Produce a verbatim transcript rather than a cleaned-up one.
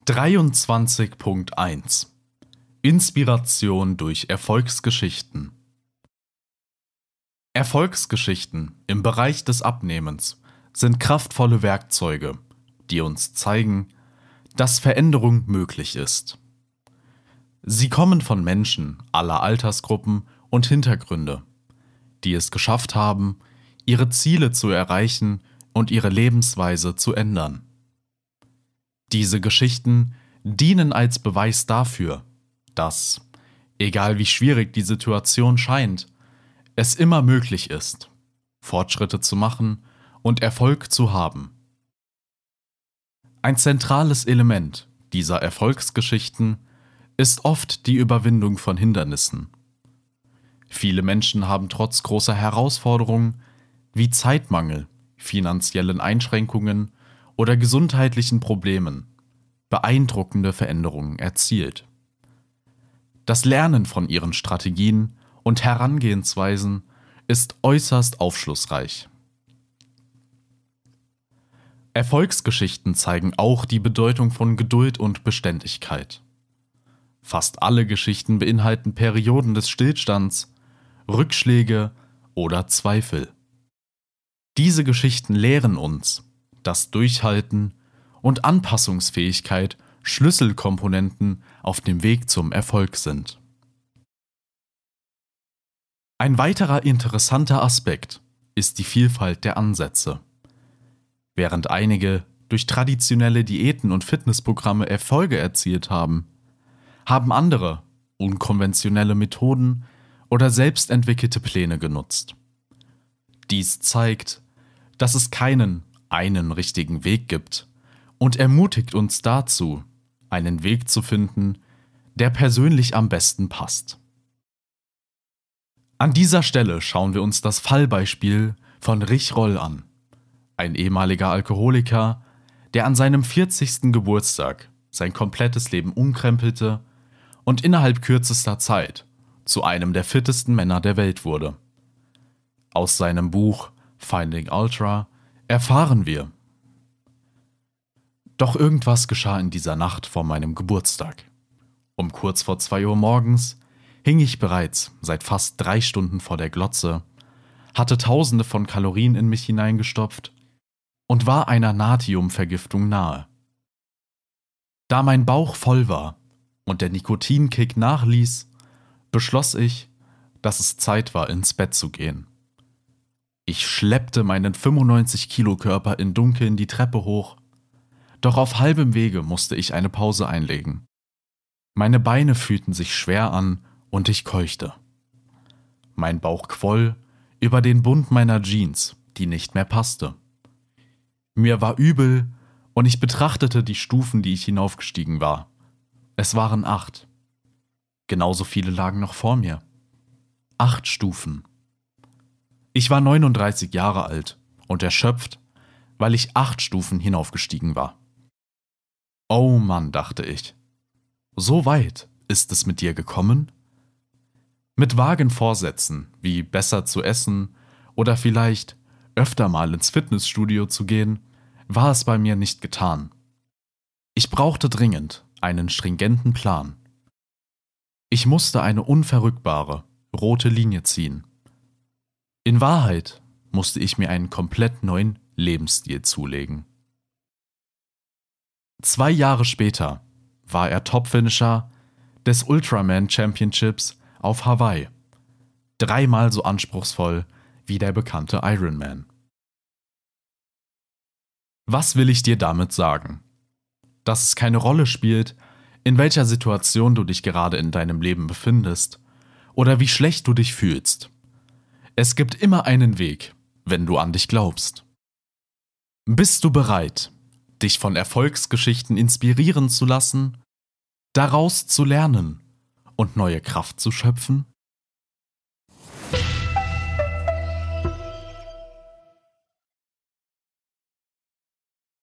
dreiundzwanzig Punkt eins Inspiration durch Erfolgsgeschichten. Erfolgsgeschichten im Bereich des Abnehmens sind kraftvolle Werkzeuge, die uns zeigen, dass Veränderung möglich ist. Sie kommen von Menschen aller Altersgruppen und Hintergründe, die es geschafft haben, ihre Ziele zu erreichen und ihre Lebensweise zu ändern. Diese Geschichten dienen als Beweis dafür, dass, egal wie schwierig die Situation scheint, es immer möglich ist, Fortschritte zu machen und Erfolg zu haben. Ein zentrales Element dieser Erfolgsgeschichten ist oft die Überwindung von Hindernissen. Viele Menschen haben trotz großer Herausforderungen wie Zeitmangel, finanziellen Einschränkungen oder gesundheitlichen Problemen beeindruckende Veränderungen erzielt. Das Lernen von ihren Strategien und Herangehensweisen ist äußerst aufschlussreich. Erfolgsgeschichten zeigen auch die Bedeutung von Geduld und Beständigkeit. Fast alle Geschichten beinhalten Perioden des Stillstands, Rückschläge oder Zweifel. Diese Geschichten lehren uns, dass Durchhalten und Anpassungsfähigkeit Schlüsselkomponenten auf dem Weg zum Erfolg sind. Ein weiterer interessanter Aspekt ist die Vielfalt der Ansätze. Während einige durch traditionelle Diäten und Fitnessprogramme Erfolge erzielt haben, haben andere unkonventionelle Methoden oder selbstentwickelte Pläne genutzt. Dies zeigt, dass es keinen einen richtigen Weg gibt und ermutigt uns dazu, einen Weg zu finden, der persönlich am besten passt. An dieser Stelle schauen wir uns das Fallbeispiel von Rich Roll an, ein ehemaliger Alkoholiker, der an seinem vierzigsten Geburtstag sein komplettes Leben umkrempelte und innerhalb kürzester Zeit zu einem der fittesten Männer der Welt wurde. Aus seinem Buch Finding Ultra erfahren wir: Doch irgendwas geschah in dieser Nacht vor meinem Geburtstag. Um kurz vor zwei Uhr morgens hing ich bereits seit fast drei Stunden vor der Glotze, hatte Tausende von Kalorien in mich hineingestopft und war einer Natriumvergiftung nahe. Da mein Bauch voll war und der Nikotinkick nachließ, beschloss ich, dass es Zeit war, ins Bett zu gehen. Ich schleppte meinen fünfundneunzig Kilo Körper im Dunkeln die Treppe hoch, doch auf halbem Wege musste ich eine Pause einlegen. Meine Beine fühlten sich schwer an und ich keuchte. Mein Bauch quoll über den Bund meiner Jeans, die nicht mehr passte. Mir war übel und ich betrachtete die Stufen, die ich hinaufgestiegen war. Es waren acht. Genauso viele lagen noch vor mir. Acht Stufen. Ich war neununddreißig Jahre alt und erschöpft, weil ich acht Stufen hinaufgestiegen war. Oh Mann, dachte ich. So weit ist es mit dir gekommen? Mit vagen Vorsätzen, wie besser zu essen oder vielleicht öfter mal ins Fitnessstudio zu gehen, war es bei mir nicht getan. Ich brauchte dringend einen stringenten Plan. Ich musste eine unverrückbare, rote Linie ziehen. In Wahrheit musste ich mir einen komplett neuen Lebensstil zulegen. Zwei Jahre später war er Topfinisher des Ultraman Championships auf Hawaii, dreimal so anspruchsvoll wie der bekannte Ironman. Was will ich dir damit sagen? Dass es keine Rolle spielt, in welcher Situation du dich gerade in deinem Leben befindest oder wie schlecht du dich fühlst. Es gibt immer einen Weg, wenn du an dich glaubst. Bist du bereit, dich von Erfolgsgeschichten inspirieren zu lassen, daraus zu lernen und neue Kraft zu schöpfen?